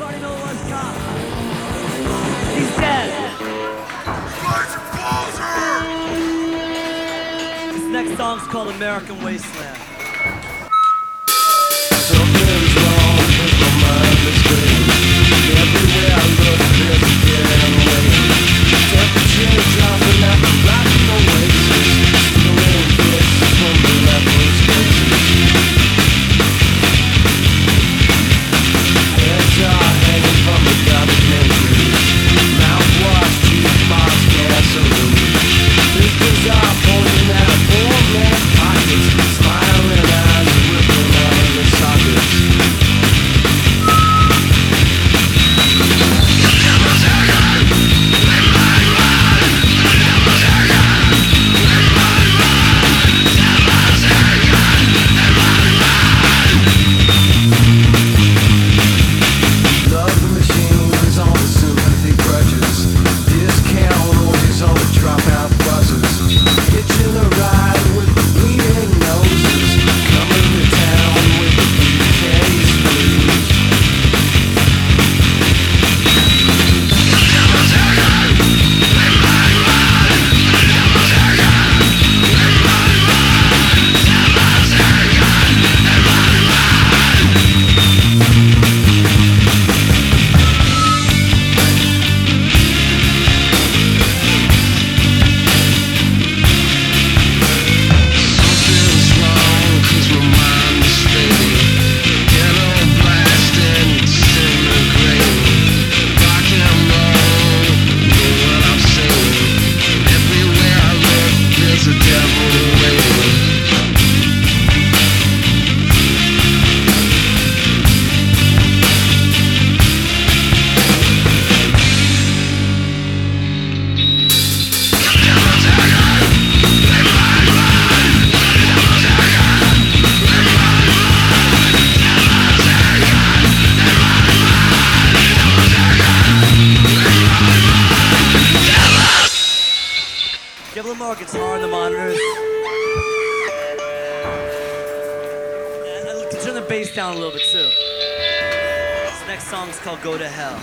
party no one's cop. He's dead. This next song's called American Wasteland. Something's wrong with my mind is fading. Everywhere I look, there's a dead lane. Temperature dropping at the rocking oasis. Stealing kisses from the leper's faces. Heads are hanging from the documentaries. Mouthwash, jukebox, gasoline. Pistols are pointing at a poor man's pockets. Smiling eyes are rippling out of the sockets. Love the machines on the sympathy grudges. Discount orgies on the dropout buses. Hitching a ride with the bleeding noses. Coming to town with the briefcase blues. Something's wrong 'cause my mind is fading. Ghetto blasting, disintegrating. Rock and roll, know what I'm saying. Everywhere I look, there's a devil waiting. Give a little more guitar on the monitors. And turn the bass down a little bit too. This next song's called Go to Hell.